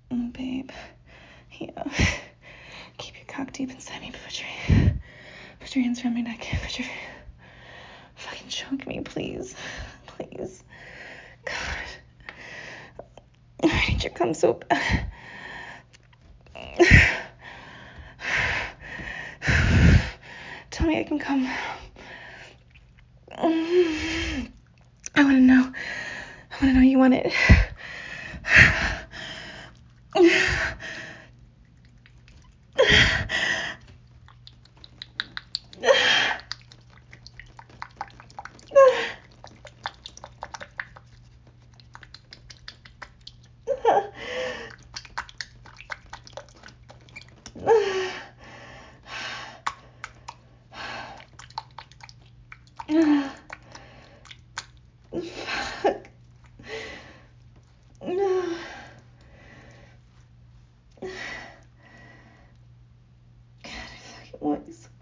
Babe. Yeah. Keep your cock deep inside me. Put your hands around my neck. Fucking choke me, please. Please. God. I need your cum so bad. Tell me I can come. I want to know. You want it. Fuck. No. God, I fucking want you so